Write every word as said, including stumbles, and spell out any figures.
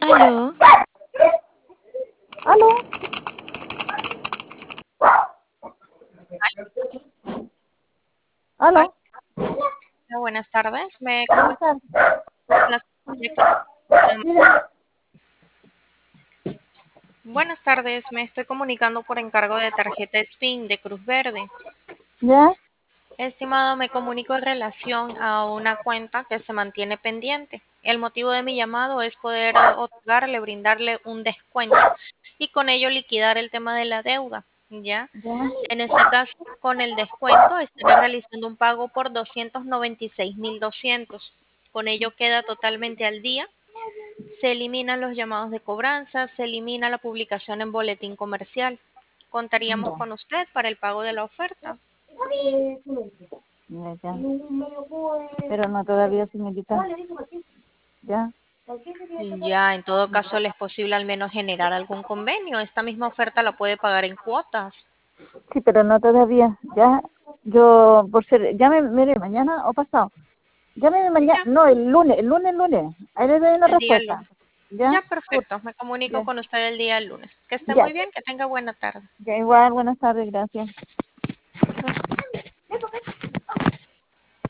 Aló, ¿Aló? Hola, ¿Aló? buenas tardes. Me Buenas comunico tardes. con la Mire, Buenas tardes, me estoy comunicando por encargo de tarjeta S P I N de Cruz Verde. ¿ya? Estimado, me comunico en relación a una cuenta que se mantiene pendiente. El motivo de mi llamado es poder eh, otorgarle, brindarle un descuento y con ello liquidar el tema de la deuda, ¿ya? ¿Ya? En este caso, con el descuento estaré realizando un pago por doscientos noventa y seis mil doscientos. Con ello queda totalmente al día. Se eliminan los llamados de cobranza, se elimina la publicación en boletín comercial. Contaríamos Ya. con usted para el pago de la oferta. Ya, ya. Pero no todavía, señorita. ¿Ya? Ya, en todo caso, le es posible al menos generar algún convenio. Esta misma oferta la puede pagar en cuotas. Sí, pero no todavía. ¿Ya? Yo, por ser, llame, mire, mañana o pasado. Llámeme mañana, Ya, no, el lunes, el lunes, el lunes. Ahí le doy una el día respuesta. lunes. ¿Ya? Ya, perfecto. Me comunico Ya, con usted el día lunes. Que esté ya, muy bien, que tenga buena tarde. ya igual, buenas tardes, gracias.